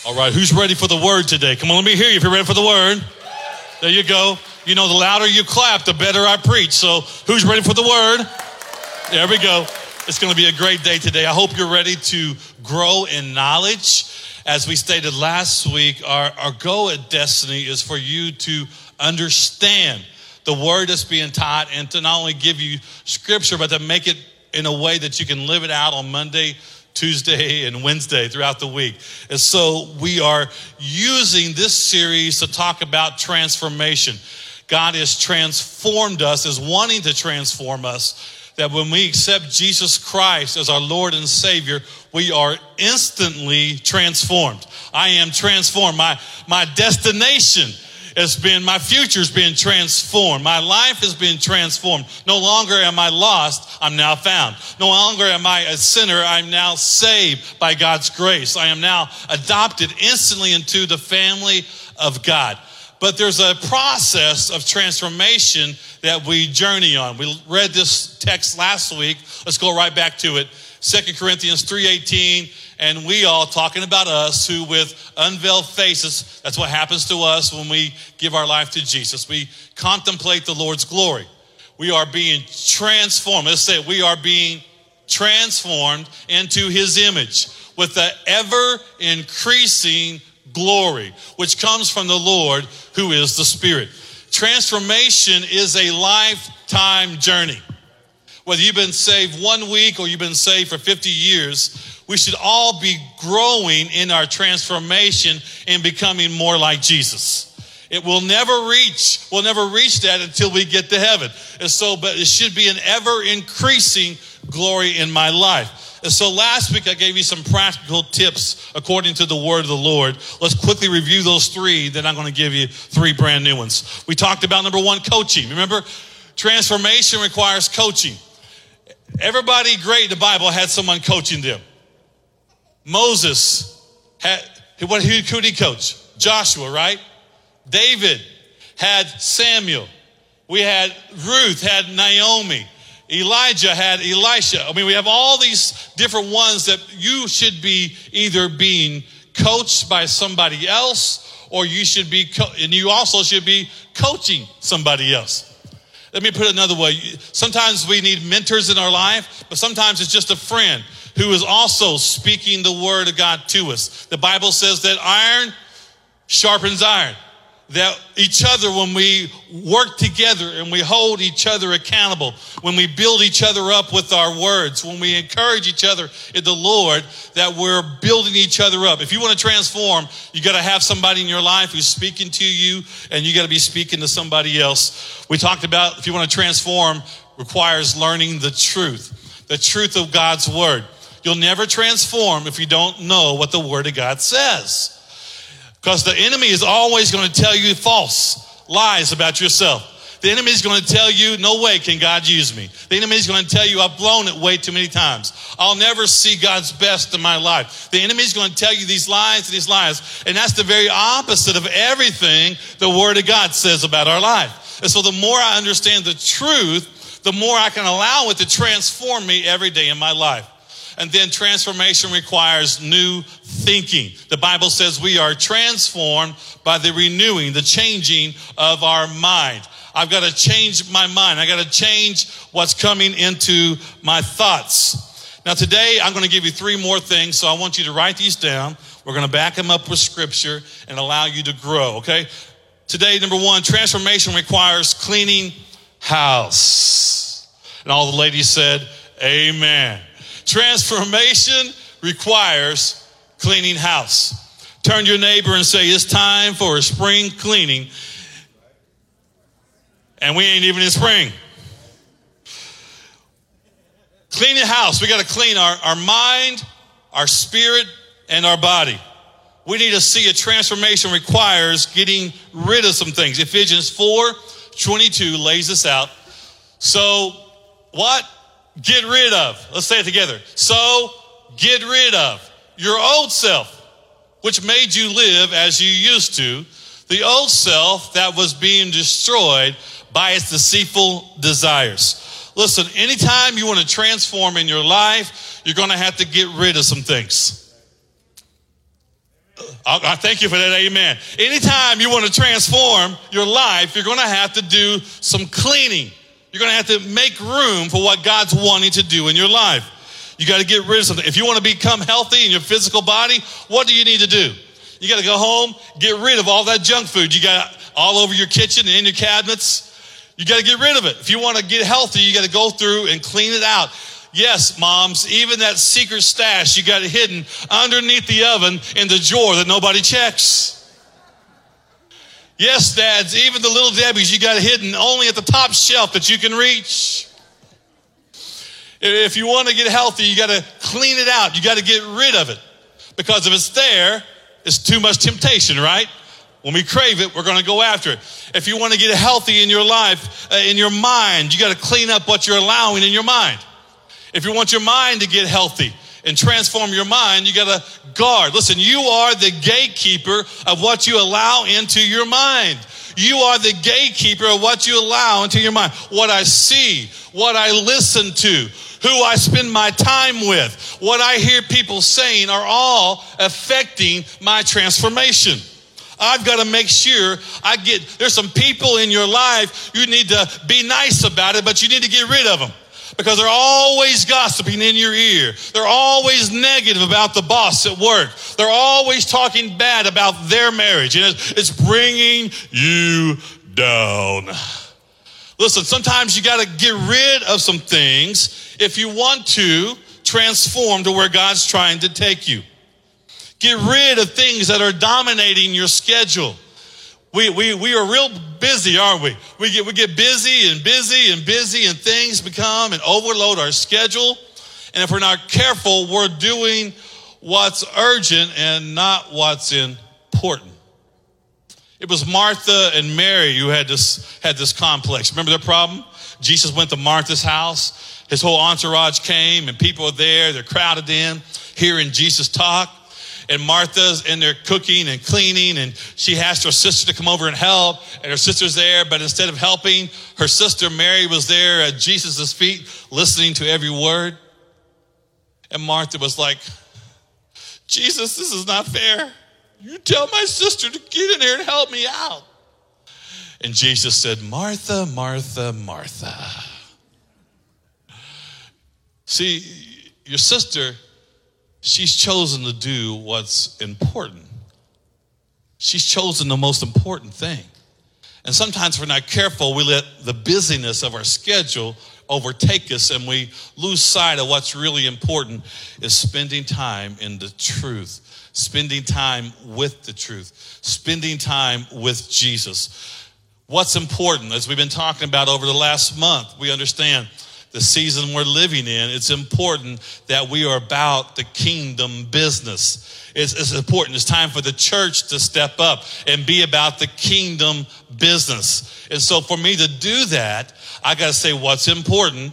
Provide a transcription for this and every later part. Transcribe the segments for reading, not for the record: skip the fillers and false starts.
All right, who's ready for the word today? Come on, let me hear you if you're ready for the word. There you go. You know, the louder you clap, the better I preach. So who's ready for the word? There we go. It's going to be a great day today. I hope you're ready to grow in knowledge. As we stated last week, our goal at Destiny is for you to understand the word that's being taught and to not only give you scripture, but to make it in a way that you can live it out on Monday, Tuesday, and Wednesday throughout the week. And so we are using this series to talk about transformation. God has transformed us, is wanting to transform us, that when we accept Jesus Christ as our Lord and Savior, we are instantly transformed. I am transformed. My destination has been, my future's been transformed. My life has been transformed. No longer am I lost, I'm now found. No longer am I a sinner, I'm now saved by God's grace. I am now adopted instantly into the family of God. But there's a process of transformation that we journey on. We read this text last week. Let's go right back to it. 2 Corinthians 3:18, and we all, talking about us, who with unveiled faces, that's what happens to us when we give our life to Jesus. We contemplate the Lord's glory. We are being transformed. Let's say it. We are being transformed into his image with the ever increasing glory, which comes from the Lord, who is the Spirit. Transformation is a lifetime journey. Whether you've been saved 1 week or you've been saved for 50 years, we should all be growing in our transformation and becoming more like Jesus. We'll never reach that until we get to heaven. And so, but it should be an ever increasing glory in my life. And so last week I gave you some practical tips according to the word of the Lord. Let's quickly review those three, then I'm going to give you three brand new ones. We talked about number one, coaching. Remember, transformation requires coaching. Everybody great in the Bible had someone coaching them. Moses who did he coach? Joshua, right? David had Samuel. We had Ruth, had Naomi. Elijah had Elisha. I mean, we have all these different ones that you should be either being coached by somebody else, or you should be, and you also should be coaching somebody else. Let me put it another way. Sometimes we need mentors in our life, but sometimes it's just a friend who is also speaking the word of God to us. The Bible says that iron sharpens iron. That each other, when we work together and we hold each other accountable, when we build each other up with our words, when we encourage each other in the Lord, that we're building each other up. If you want to transform, you got to have somebody in your life who's speaking to you, and you got to be speaking to somebody else. We talked about if you want to transform, requires learning the truth of God's word. You'll never transform if you don't know what the word of God says. Because the enemy is always going to tell you false lies about yourself. The enemy is going to tell you, no way can God use me. The enemy is going to tell you, I've blown it way too many times. I'll never see God's best in my life. The enemy is going to tell you these lies and these lies. And that's the very opposite of everything the word of God says about our life. And so the more I understand the truth, the more I can allow it to transform me every day in my life. And then transformation requires new thinking. The Bible says we are transformed by the renewing, the changing of our mind. I've got to change my mind. I got to change what's coming into my thoughts. Now today, I'm going to give you three more things, so I want you to write these down. We're going to back them up with scripture and allow you to grow, okay? Today, number one, transformation requires cleaning house. And all the ladies said, amen. Transformation requires cleaning house. Turn to your neighbor and say, it's time for a spring cleaning. And we ain't even in spring. Cleaning house. We got to clean our mind, our spirit, and our body. We need to see a transformation requires getting rid of some things. Ephesians 4:22 lays this out. So what? Get rid of. Let's say it together. So get rid of your old self, which made you live as you used to. The old self that was being destroyed by its deceitful desires. Listen, anytime you want to transform in your life, you're going to have to get rid of some things. I I thank you for that, amen. Anytime you want to transform your life, you're going to have to do some cleaning. You're going to have to make room for what God's wanting to do in your life. You got to get rid of something. If you want to become healthy in your physical body, what do you need to do? You got to go home, get rid of all that junk food you got all over your kitchen and in your cabinets. You got to get rid of it. If you want to get healthy, you got to go through and clean it out. Yes, moms, even that secret stash you got it hidden underneath the oven in the drawer that nobody checks. Yes, dads, even the little Debbies you got it hidden only at the top shelf that you can reach. If you want to get healthy, you got to clean it out. You got to get rid of it. Because if it's there, it's too much temptation, right? When we crave it, we're going to go after it. If you want to get healthy in your life, in your mind, you got to clean up what you're allowing in your mind. If you want your mind to get healthy and transform your mind, you got to guard. Listen, you are the gatekeeper of what you allow into your mind. You are the gatekeeper of what you allow into your mind. What I see, what I listen to, who I spend my time with, what I hear people saying are all affecting my transformation. I've got to make sure there's some people in your life you need to be nice about it, but you need to get rid of them. Because they're always gossiping in your ear. They're always negative about the boss at work. They're always talking bad about their marriage. And it's bringing you down. Listen, sometimes you got to get rid of some things if you want to transform to where God's trying to take you. Get rid of things that are dominating your schedule. We are real busy, aren't we? We get busy and things become and overload our schedule. And if we're not careful, we're doing what's urgent and not what's important. It was Martha and Mary who had this complex. Remember their problem? Jesus went to Martha's house. His whole entourage came and people are there. They're crowded in, hearing Jesus talk. And Martha's in there cooking and cleaning, and she asked her sister to come over and help, and her sister's there, but instead of helping, her sister Mary was there at Jesus' feet, listening to every word. And Martha was like, Jesus, this is not fair. You tell my sister to get in here and help me out. And Jesus said, Martha, Martha, Martha. See, your sister, she's chosen to do what's important. She's chosen the most important thing. And sometimes if we're not careful, we let the busyness of our schedule overtake us and we lose sight of what's really important is spending time in the truth, spending time with the truth, spending time with Jesus. What's important, as we've been talking about over the last month, we understand the season we're living in, it's important that we are about the kingdom business. It's important. It's time for the church to step up and be about the kingdom business. And so for me to do that, I got to say what's important,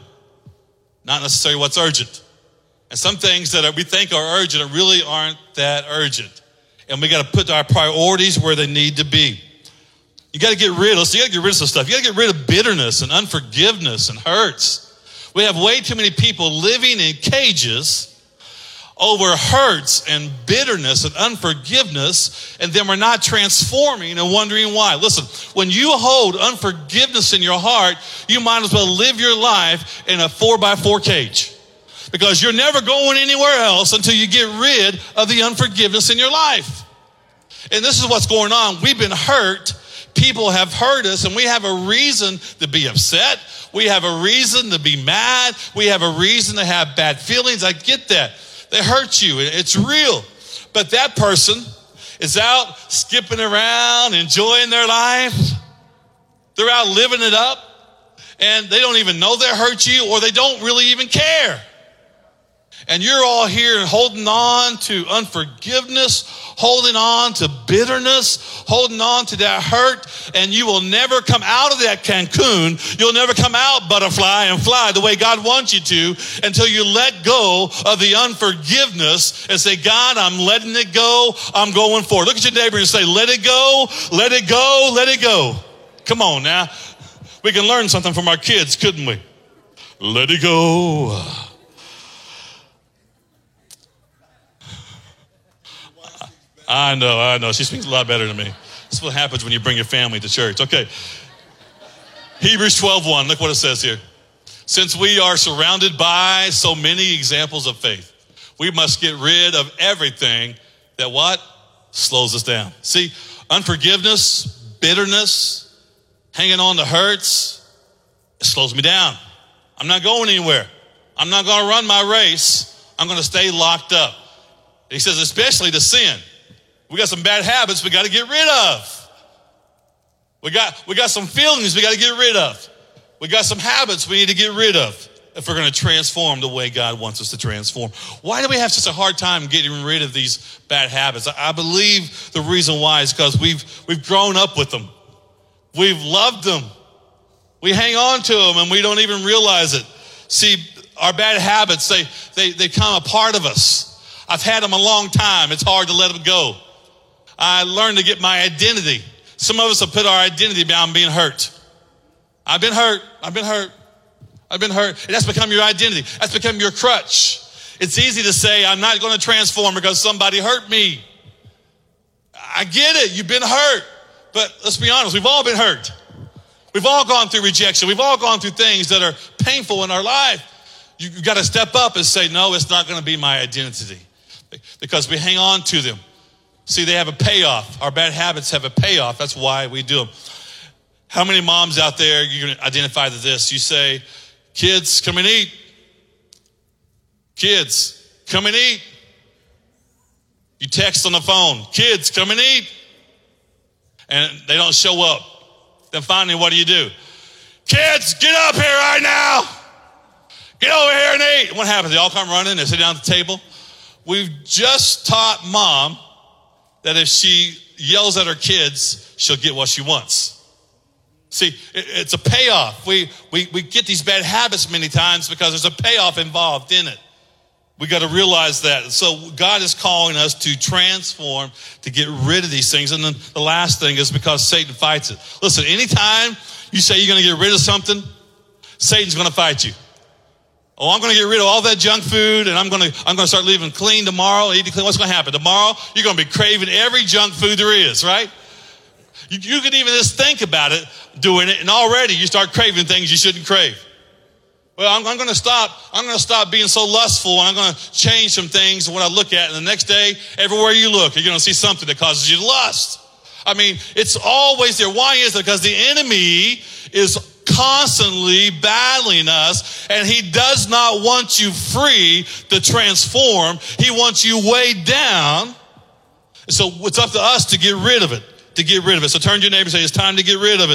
not necessarily what's urgent. And some things that we think are urgent really aren't that urgent. And we got to put our priorities where they need to be. You got to get rid of some stuff. You got to get rid of bitterness and unforgiveness and hurts. We have way too many people living in cages over hurts and bitterness and unforgiveness, and then we're not transforming and wondering why. Listen, when you hold unforgiveness in your heart, you might as well live your life in a 4x4 cage, because you're never going anywhere else until you get rid of the unforgiveness in your life. And this is what's going on. We've been hurt. People have hurt us, and we have a reason to be upset. We have a reason to be mad. We have a reason to have bad feelings. I get that. They hurt you. It's real. But that person is out skipping around, enjoying their life. They're out living it up, and they don't even know they hurt you, or they don't really even care. And you're all here holding on to unforgiveness, holding on to bitterness, holding on to that hurt, and you will never come out of that cocoon. You'll never come out butterfly and fly the way God wants you to until you let go of the unforgiveness and say, God, I'm letting it go. I'm going forward. Look at your neighbor and say, let it go, let it go, let it go. Come on now. We can learn something from our kids, couldn't we? Let it go. I know. She speaks a lot better than me. This is what happens when you bring your family to church. Okay. Hebrews 12:1. Look what it says here. Since we are surrounded by so many examples of faith, we must get rid of everything that what? Slows us down. See, unforgiveness, bitterness, hanging on to hurts, it slows me down. I'm not going anywhere. I'm not going to run my race. I'm going to stay locked up. He says, especially to sin. We got some bad habits we got to get rid of. We got some feelings we got to get rid of. We got some habits we need to get rid of if we're going to transform the way God wants us to transform. Why do we have such a hard time getting rid of these bad habits? I believe the reason why is because we've grown up with them. We've loved them. We hang on to them and we don't even realize it. See, our bad habits, they become a part of us. I've had them a long time. It's hard to let them go. I learned to get my identity. Some of us have put our identity down being hurt. I've been hurt. And that's become your identity. That's become your crutch. It's easy to say, I'm not going to transform because somebody hurt me. I get it. You've been hurt. But let's be honest. We've all been hurt. We've all gone through rejection. We've all gone through things that are painful in our life. You've got to step up and say, no, it's not going to be my identity. Because we hang on to them. See, they have a payoff. Our bad habits have a payoff. That's why we do them. How many moms out there, you can identify to this? You say, kids, come and eat. Kids, come and eat. You text on the phone, kids, come and eat. And they don't show up. Then finally, what do? Kids, get up here right now. Get over here and eat. What happens? They all come running. They sit down at the table. We've just taught mom that if she yells at her kids, she'll get what she wants. See, it's a payoff. We get these bad habits many times because there's a payoff involved in it. We got to realize that. So God is calling us to transform, to get rid of these things. And then the last thing is because Satan fights it. Listen, anytime you say you're going to get rid of something, Satan's going to fight you. Oh, I'm going to get rid of all that junk food and I'm going to start living clean tomorrow. Eating clean. What's going to happen? Tomorrow, you're going to be craving every junk food there is, right? You can even just think about it, doing it, and already you start craving things you shouldn't crave. Well, I'm going to stop being so lustful, and I'm going to change some things when I look at it. And the next day, everywhere you look, you're going to see something that causes you to lust. I mean, it's always there. Why is it? Because the enemy is constantly battling us, and he does not want you free to transform. He wants you weighed down. So it's up to us to get rid of it. So turn to your neighbor and say, it's time to get rid of it.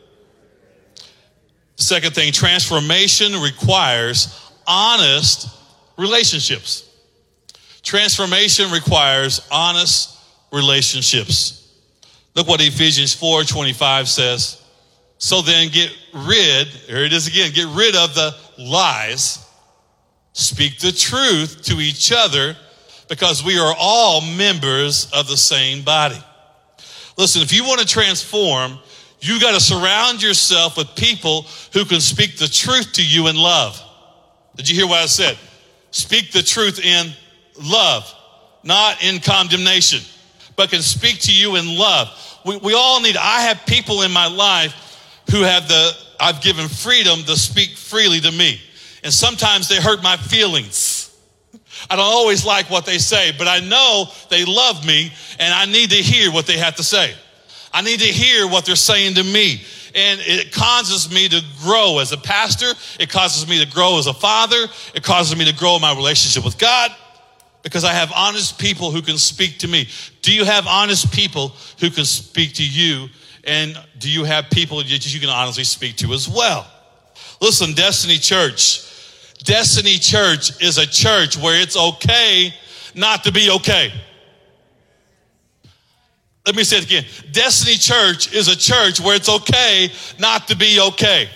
Second thing, transformation requires honest relationships. Transformation requires honest relationships. Look what Ephesians 4:25 says. So then get rid of the lies. Speak the truth to each other because we are all members of the same body. Listen, if you want to transform, you got to surround yourself with people who can speak the truth to you in love. Did you hear what I said? Speak the truth in love, not in condemnation, but can speak to you in love. We all need, I have people in my life who I've given freedom to speak freely to me. And sometimes they hurt my feelings. I don't always like what they say, but I know they love me and I need to hear what they have to say. I need to hear what they're saying to me. And it causes me to grow as a pastor. It causes me to grow as a father. It causes me to grow in my relationship with God because I have honest people who can speak to me. Do you have honest people who can speak to you? And do you have people that you can honestly speak to as well? Listen, Destiny Church. Destiny Church is a church where it's okay not to be okay. Let me say it again. Destiny Church is a church where it's okay not to be okay.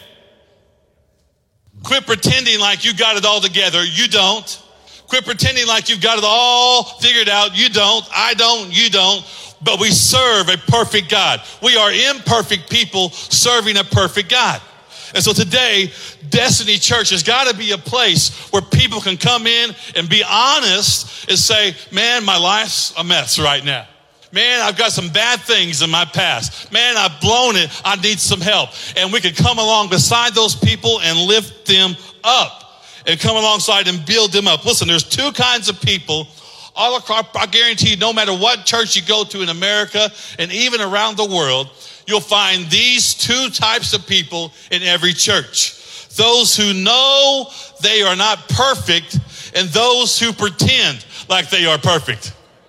Quit pretending like you got it all together. You don't. Quit pretending like you've got it all figured out. You don't. I don't. You don't. But we serve a perfect God. We are imperfect people serving a perfect God. And so today, Destiny Church has got to be a place where people can come in and be honest and say, man, my life's a mess right now. Man, I've got some bad things in my past. Man, I've blown it. I need some help. And we can come along beside those people and lift them up and come alongside and build them up. Listen, there's two kinds of people all across. I guarantee you, no matter what church you go to in America and even around the world, you'll find these two types of people in every church. Those who know they are not perfect and those who pretend like they are perfect.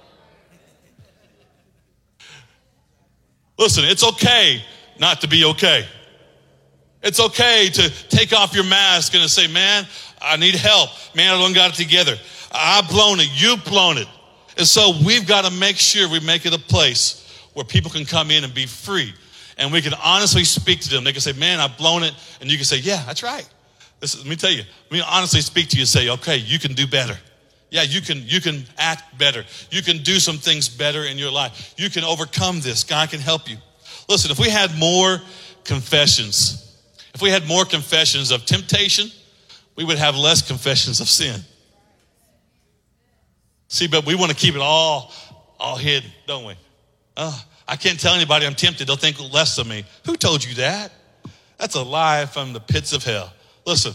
Listen, it's okay not to be okay. It's okay to take off your mask and to say, man, I need help. Man, I don't got it together. I've blown it. You've blown it. And so we've got to make sure we make it a place where people can come in and be free. And we can honestly speak to them. They can say, man, I've blown it. And you can say, yeah, that's right. Let me tell you. Let me honestly speak to you and say, okay, you can do better. Yeah, you can act better. You can do some things better in your life. You can overcome this. God can help you. Listen, if we had more confessions of temptation, we would have less confessions of sin. See, but we want to keep it all hidden, don't we? I can't tell anybody I'm tempted. They'll think less of me. Who told you that? That's a lie from the pits of hell. Listen,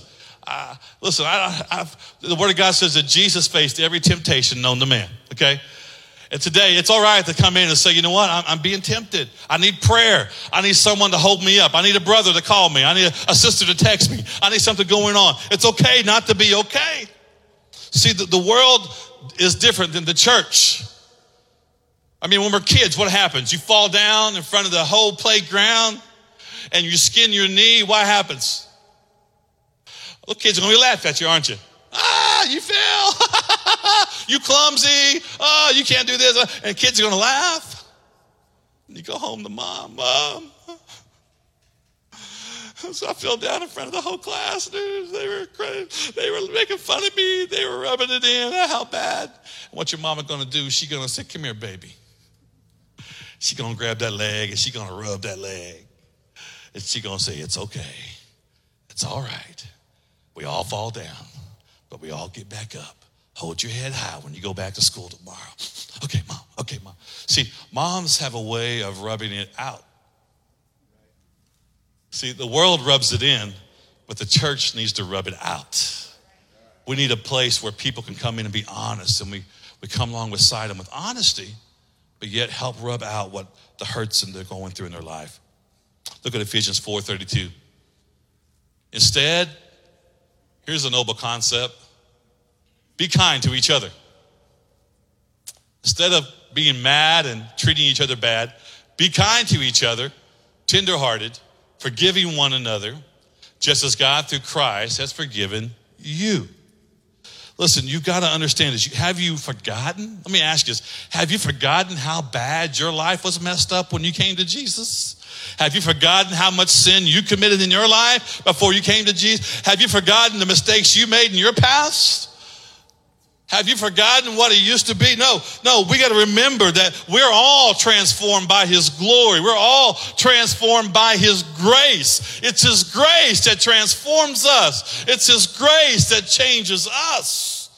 the Word of God says that Jesus faced every temptation known to man, okay? And today, it's all right to come in and say, you know what? I'm being tempted. I need prayer. I need someone to hold me up. I need a brother to call me. I need a sister to text me. I need something going on. It's okay not to be okay. See, the world is different than the church. I mean, when we're kids, what happens? You fall down in front of the whole playground and you skin your knee. What happens? Little kids are going to be laughing at you, aren't you? You fell. You clumsy. Oh, you can't do this. And kids are going to laugh. And you go home to mom. Mom. So I fell down in front of the whole class, dude. They were making fun of me. They were rubbing it in. How bad? And what your mama going to do? She's going to say, come here, baby. She's going to grab that leg and she's going to rub that leg. And she's going to say, it's okay. It's all right. We all fall down, but we all get back up. Hold your head high when you go back to school tomorrow. Okay, mom. Okay, mom. See, moms have a way of rubbing it out. See, the world rubs it in, but the church needs to rub it out. We need a place where people can come in and be honest, and we come along beside them with honesty, but yet help rub out what the hurts and they're going through in their life. Look at Ephesians 4:32. Instead, here's a noble concept. Be kind to each other. Instead of being mad and treating each other bad, be kind to each other, tenderhearted, forgiving one another, just as God through Christ has forgiven you. Listen, you've got to understand this. Have you forgotten? Let me ask you this. Have you forgotten how bad your life was messed up when you came to Jesus? Have you forgotten how much sin you committed in your life before you came to Jesus? Have you forgotten the mistakes you made in your past? Have you forgotten what it used to be? No, we got to remember that we're all transformed by His glory. We're all transformed by His grace. It's His grace that transforms us. It's His grace that changes us.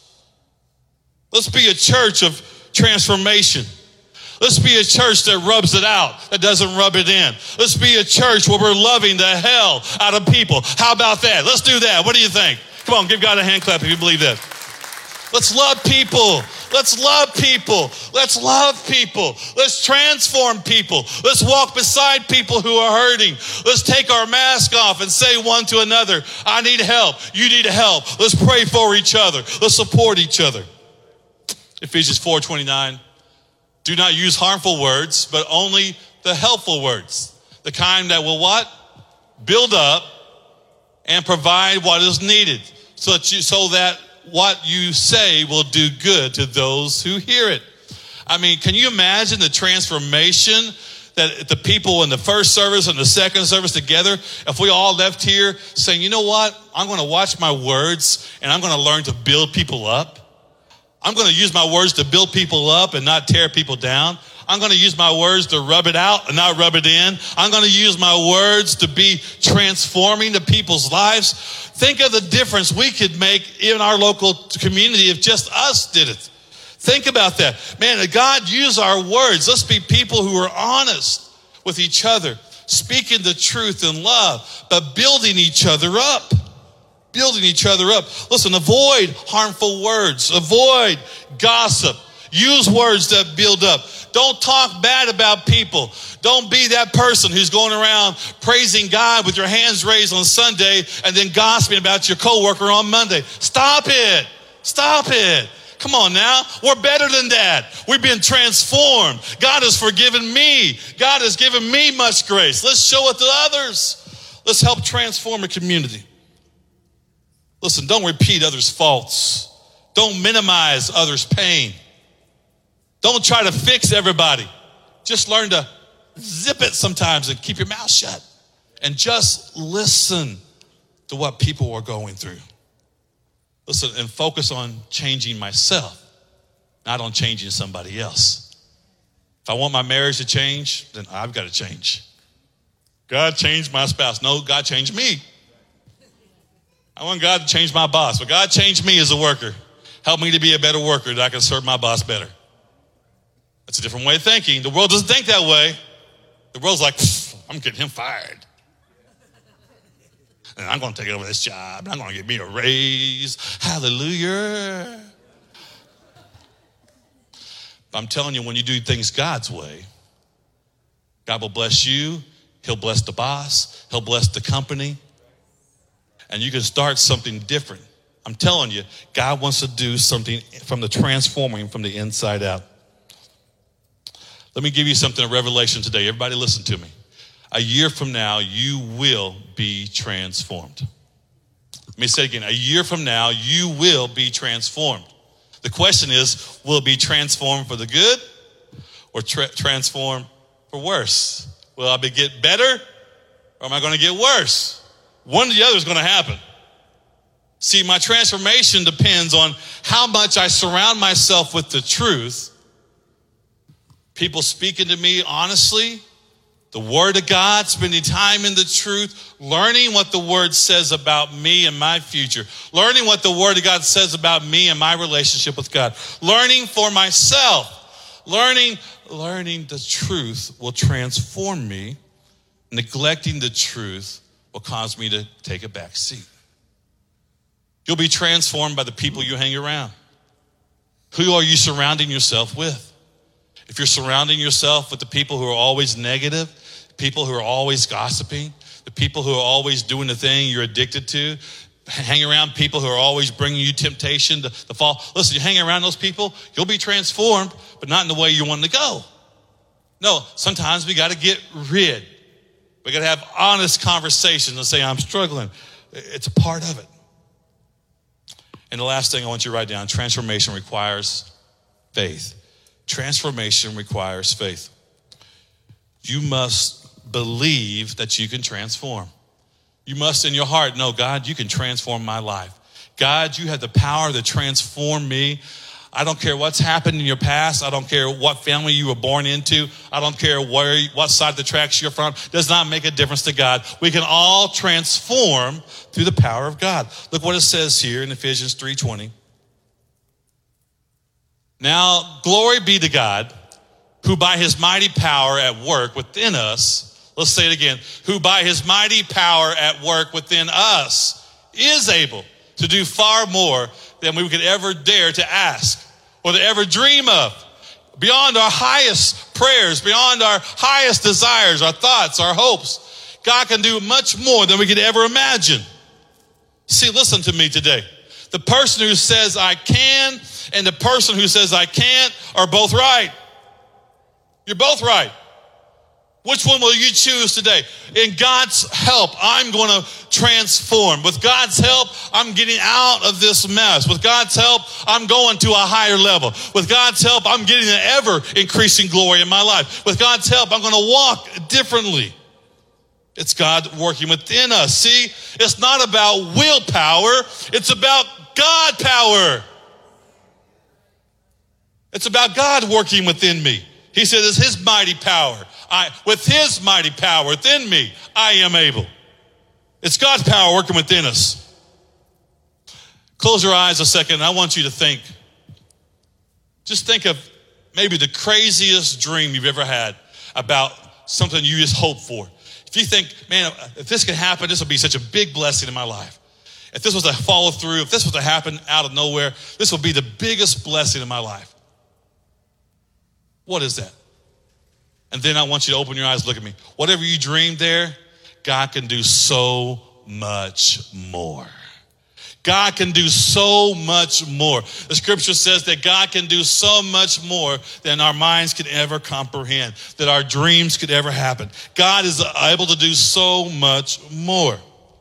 Let's be a church of transformation. Let's be a church that rubs it out, that doesn't rub it in. Let's be a church where we're loving the hell out of people. How about that? Let's do that. What do you think? Come on, give God a hand clap if you believe that. Let's love people. Let's love people. Let's love people. Let's transform people. Let's walk beside people who are hurting. Let's take our mask off and say one to another, I need help. You need help. Let's pray for each other. Let's support each other. Ephesians 4:29. Do not use harmful words, but only the helpful words. The kind that will what? Build up and provide what is needed so that what you say will do good to those who hear it. I mean, can you imagine the transformation that the people in the first service and the second service together, if we all left here saying, you know what? I'm going to watch my words and I'm going to learn to build people up. I'm going to use my words to build people up and not tear people down. I'm going to use my words to rub it out and not rub it in. I'm going to use my words to be transforming to people's lives. Think of the difference we could make in our local community if just us did it. Think about that. Man, God use our words. Let's be people who are honest with each other, speaking the truth in love, but building each other up. Building each other up. Listen, avoid harmful words. Avoid gossip. Use words that build up. Don't talk bad about people. Don't be that person who's going around praising God with your hands raised on Sunday and then gossiping about your coworker on Monday. Stop it. Stop it. Come on now. We're better than that. We've been transformed. God has forgiven me. God has given me much grace. Let's show it to others. Let's help transform a community. Listen, don't repeat others' faults. Don't minimize others' pain. Don't try to fix everybody. Just learn to zip it sometimes and keep your mouth shut. And just listen to what people are going through. Listen, and focus on changing myself, not on changing somebody else. If I want my marriage to change, then I've got to change. God changed my spouse. No, God changed me. I want God to change my boss, but God changed me as a worker. Help me to be a better worker that I can serve my boss better. That's a different way of thinking. The world doesn't think that way. The world's like, I'm getting him fired. And I'm going to take over this job. I'm going to get me a raise. Hallelujah. But I'm telling you, when you do things God's way, God will bless you. He'll bless the boss. He'll bless the company. And you can start something different. I'm telling you, God wants to do something from the transforming from the inside out. Let me give you something, a revelation today. Everybody listen to me. A year from now, you will be transformed. Let me say it again. A year from now, you will be transformed. The question is, will it be transformed for the good or transformed for worse? Will I get better or am I going to get worse? One or the other is going to happen. See, my transformation depends on how much I surround myself with the truth. People speaking to me honestly, the Word of God, spending time in the truth, learning what the Word says about me and my future, learning what the Word of God says about me and my relationship with God, learning for myself, learning the truth will transform me. Neglecting the truth will cause me to take a back seat. You'll be transformed by the people you hang around. Who are you surrounding yourself with? If you're surrounding yourself with the people who are always negative, people who are always gossiping, the people who are always doing the thing you're addicted to, hang around people who are always bringing you temptation to fall. Listen, you hang around those people, you'll be transformed, but not in the way you want to go. No, sometimes we got to get rid. We got to have honest conversations and say, I'm struggling. It's a part of it. And the last thing I want you to write down, transformation requires faith. Transformation requires faith. You must believe that you can transform. You must in your heart know, God, you can transform my life. God, you have the power to transform me. I don't care what's happened in your past. I don't care what family you were born into. I don't care what side of the tracks you're from. It does not make a difference to God. We can all transform through the power of God. Look what it says here in Ephesians 3:20. Now, glory be to God, who by his mighty power at work within us, let's say it again, who by his mighty power at work within us is able to do far more than we could ever dare to ask or to ever dream of. Beyond our highest prayers, beyond our highest desires, our thoughts, our hopes, God can do much more than we could ever imagine. See, listen to me today. The person who says I can and the person who says I can't are both right. You're both right. Which one will you choose today? In God's help, I'm going to transform. With God's help, I'm getting out of this mess. With God's help, I'm going to a higher level. With God's help, I'm getting an ever increasing glory in my life. With God's help, I'm going to walk differently. It's God working within us. See, it's not about willpower. It's about God power. It's about God working within me. He said it's his mighty power. With his mighty power within me, I am able. It's God's power working within us. Close your eyes a second. I want you to think. Just think of maybe the craziest dream you've ever had about something you just hoped for. If you think, man, if this could happen, this would be such a big blessing in my life. If this was to follow through, if this was to happen out of nowhere, this would be the biggest blessing in my life. What is that? And then I want you to open your eyes and look at me. Whatever you dreamed there, God can do so much more. God can do so much more. The scripture says that God can do so much more than our minds could ever comprehend, that our dreams could ever happen. God is able to do so much more.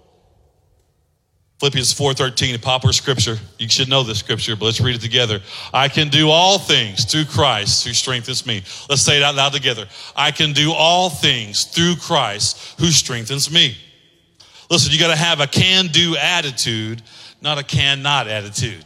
Philippians 4:13, a popular scripture. You should know this scripture, but let's read it together. I can do all things through Christ who strengthens me. Let's say it out loud together. I can do all things through Christ who strengthens me. Listen, you got to have a can-do attitude, not a cannot attitude.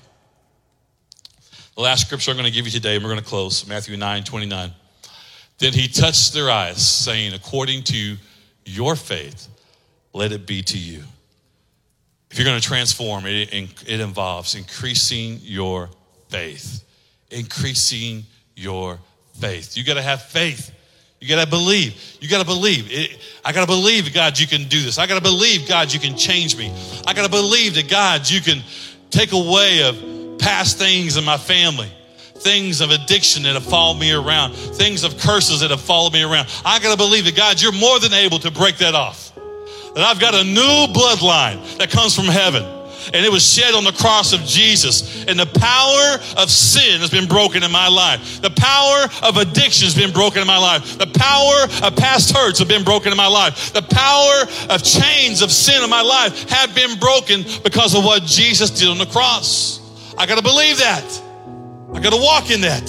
The last scripture I'm going to give you today, and we're going to close, Matthew 9:29. Then he touched their eyes, saying, according to your faith, let it be to you. If you're going to transform, it involves increasing your faith. Increasing your faith. You got to have faith. You got to believe. You got to believe. I got to believe, God, you can do this. I got to believe, God, you can change me. I got to believe that, God, you can take away of past things in my family, things of addiction that have followed me around, things of curses that have followed me around. I got to believe that, God, you're more than able to break that off. That I've got a new bloodline that comes from heaven. And it was shed on the cross of Jesus. And the power of sin has been broken in my life. The power of addiction has been broken in my life. The power of past hurts have been broken in my life. The power of chains of sin in my life have been broken because of what Jesus did on the cross. I got to believe that. I got to walk in that.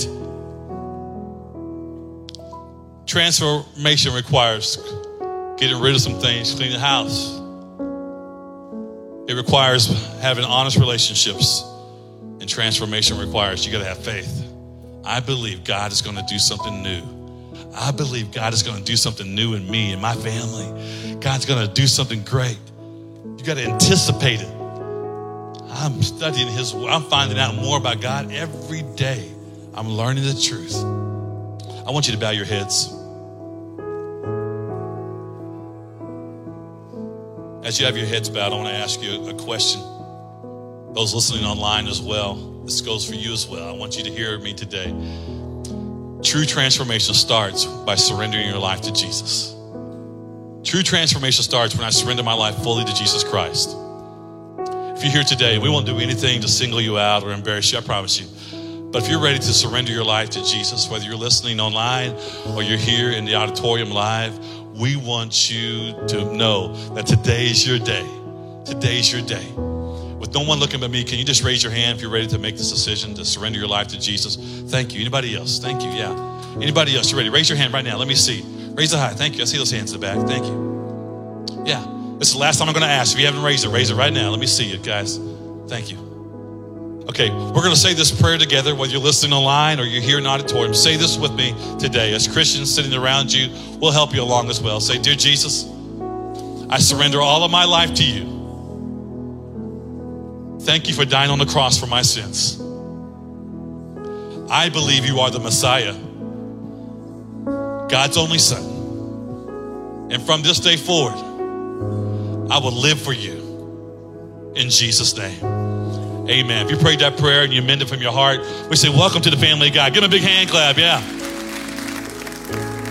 Transformation requires getting rid of some things, cleaning the house. It requires having honest relationships, and transformation requires you got to have faith. I believe God is going to do something new. I believe God is going to do something new in me and my family. God's going to do something great. You got to anticipate it. I'm studying His Word. I'm finding out more about God every day. I'm learning the truth. I want you to bow your heads. As you have your heads bowed, I want to ask you a question. Those listening online as well, this goes for you as well. I want you to hear me today. True transformation starts by surrendering your life to Jesus. True transformation starts when I surrender my life fully to Jesus Christ. If you're here today, we won't do anything to single you out or embarrass you, I promise you. But if you're ready to surrender your life to Jesus, whether you're listening online or you're here in the auditorium live, we want you to know that today is your day. Today is your day. With no one looking but me, can you just raise your hand if you're ready to make this decision to surrender your life to Jesus? Thank you. Anybody else? Thank you. Yeah. Anybody else? You ready? Raise your hand right now. Let me see. Raise it high. Thank you. I see those hands in the back. Thank you. Yeah. This is the last time I'm going to ask. If you haven't raised it right now. Let me see it, guys. Thank you. Okay, we're going to say this prayer together, whether you're listening online or you're here in the auditorium. Say this with me today. As Christians sitting around you, we'll help you along as well. Say, dear Jesus, I surrender all of my life to you. Thank you for dying on the cross for my sins. I believe you are the Messiah, God's only Son. And from this day forward, I will live for you in Jesus' name. Amen. If you prayed that prayer and you meant it from your heart, we say, welcome to the family of God. Give him a big hand clap, yeah.